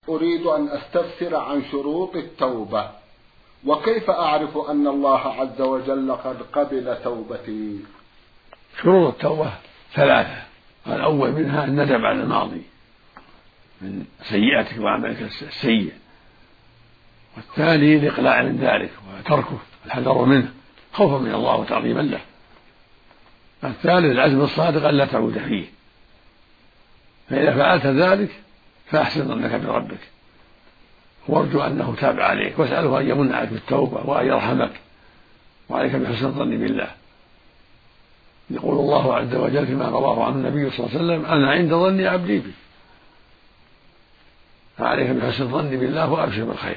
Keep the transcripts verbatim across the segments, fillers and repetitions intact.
أريد أن أستفسر عن شروط التوبة، وكيف أعرف أن الله عز وجل قد قبل توبتي؟ شروط التوبة ثلاثة. الأول منها الندم على الماضي من سيئاتك وعملك السيء، والثاني الإقلاع من ذلك وتركه الحذر منه خوفا من الله وتعظيما له، الثالث العزم الصادق ألا تعود فيه. فإذا فعلت ذلك فأحسن ظنك بربك وارجو أنه تاب عليك، واسأله أن يمن عليك بالتوبة وأن يرحمك، وعليك بحسن الظن بالله. يقول الله عز وجل فيما رواه عنه النبي صلى الله عليه وسلم: أنا عند ظن عبدي بي. فعليك بحسن الظن بالله وأبشر بالخير.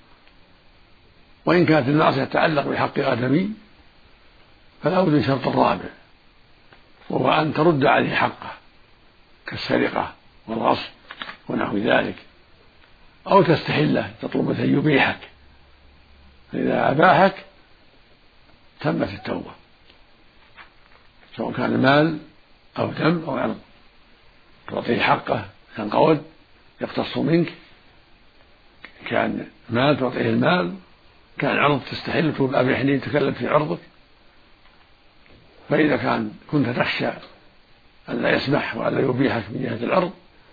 وإن كانت المعصية تتعلق بحق آدمي فلا بد من شرط رابع، وهو أن ترد عليه حقه كالسرقة والغصب ونحو ذلك، أو تستحله تطلب منه أن يبيحك، فإذا أباحك تمت التوبة، سواء كان مال أو دم أو عرض. تعطيه حقه، كان قول يقتص منك، كان مال تعطيه المال، كان عرض تستحل تقول أبيحني تكلم في عرضك. فإذا كان كنت تخشى أن لا يسمح وأن لا يبيحك من جهة العرض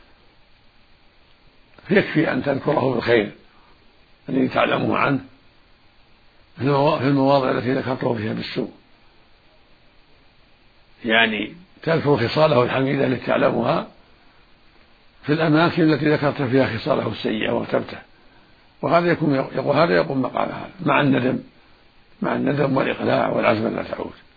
فيكفي أن تذكره بالخير الذي تعلمه عنه في المواضع التي ذكرته فيها بالسوء، يعني تذكر خصاله الحميدة التي تعلمها في الأماكن التي ذكرت فيها خصاله السيئة واغتبته، وهذا يكون يقول هذا يقوم مقام هذا مع الندم مع الندم والإقلاع والعزم لا تعود.